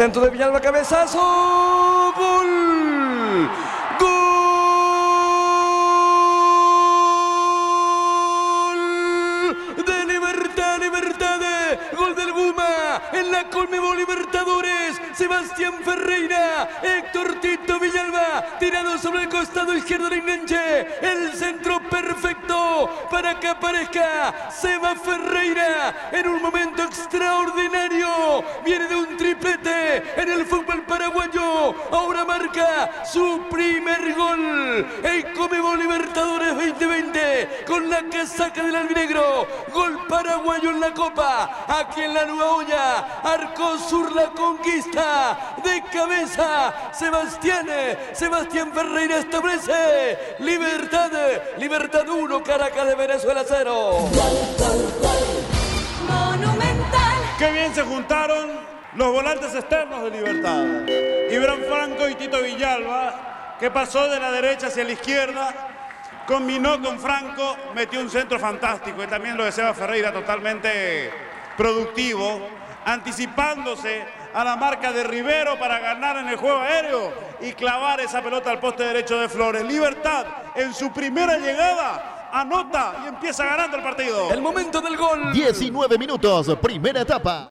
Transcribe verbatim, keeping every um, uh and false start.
centro de Villalba, cabezazo, gol, gol de Libertad, Libertad, gol del Guma en la Conmebol Libertadores. Sebastián Ferreira, Héctor Tito Villalba, tirado sobre el costado izquierdo del enganche, el centro perfecto para que aparezca Seba Ferreira en un momento extraordinario. Viene de un triplete en el fútbol paraguayo, ahora marca su primer gol en Conmebol Libertadores veinte veinte con la casaca del albinegro. Gol paraguayo en la Copa, aquí en la Nueva Olla. Arcosur la conquista de cabeza. Sebastián, Sebastián Ferreira establece Libertad, Libertad uno, Caracas de Venezuela cero. Monumental. Qué bien se juntaron los volantes externos de Libertad. Ibran Franco y Tito Villalba, que pasó de la derecha hacia la izquierda, combinó con Franco, metió un centro fantástico y también lo de Seba Ferreira totalmente productivo, anticipándose a la marca de Rivero para ganar en el juego aéreo y clavar esa pelota al poste derecho de Flores. Libertad en su primera llegada anota y empieza ganando el partido. El momento del gol. diecinueve minutos, primera etapa.